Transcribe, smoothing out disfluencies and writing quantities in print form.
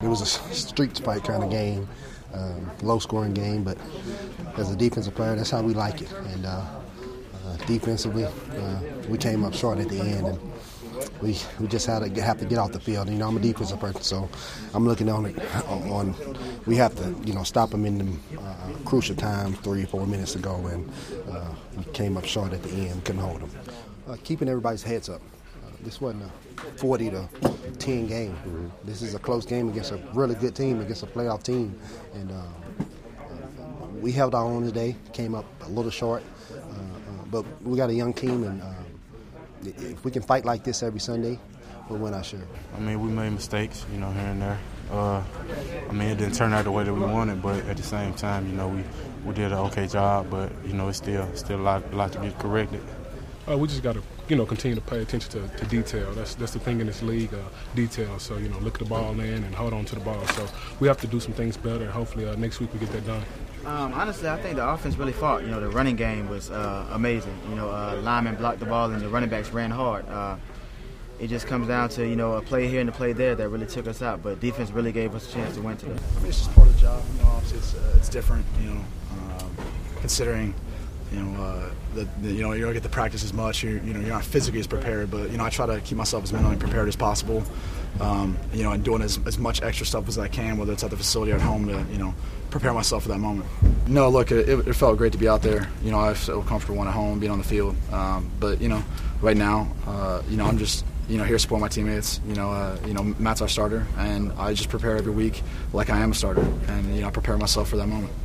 was a street fight kind of game, low-scoring game, but as a defensive player, that's how we like it. And defensively, we came up short at the end, and we just have to get off the field. I'm a defensive person, so I'm looking on we have to stop them in the crucial times 3 or 4 minutes ago, and we came up short at the end, couldn't hold them. Keeping everybody's heads up. This wasn't a 40-10 game. Mm-hmm. This is a close game against a really good team, against a playoff team, and we held our own today. Came up a little short, but we got a young team, and if we can fight like this every Sunday, we'll win our share. We made mistakes, here and there. It didn't turn out the way that we wanted, but at the same time, we did an okay job, but it's still a lot to get corrected. We just got to continue to pay attention to detail. That's the thing in this league, detail. So look at the ball in and hold on to the ball. So we have to do some things better, and hopefully next week we get that done. Honestly, I think the offense really fought. The running game was amazing. Linemen blocked the ball and the running backs ran hard. It just comes down to a play here and a play there that really took us out. But defense really gave us a chance to win today. It's just part of the job. Obviously it's different. Considering you don't get to practice as much. You're not physically as prepared, but I try to keep myself as mentally prepared as possible. And doing as much extra stuff as I can, whether it's at the facility or at home, to prepare myself for that moment. No, look, it felt great to be out there. I feel comfortable when at home, being on the field. But right now, I'm just here to support my teammates. Matt's our starter, and I just prepare every week like I am a starter, and I prepare myself for that moment.